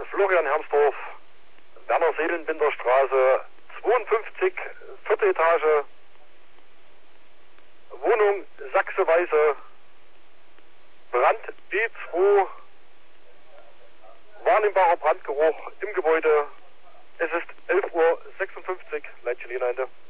Florian Hermsdorf, Werner Seelenbinder Straße 52, 4. Etage, Wohnung Sachse-Weiße, Brand B2, wahrnehmbarer Brandgeruch im Gebäude. Es ist 11:56 Uhr, Leitstelle Ende.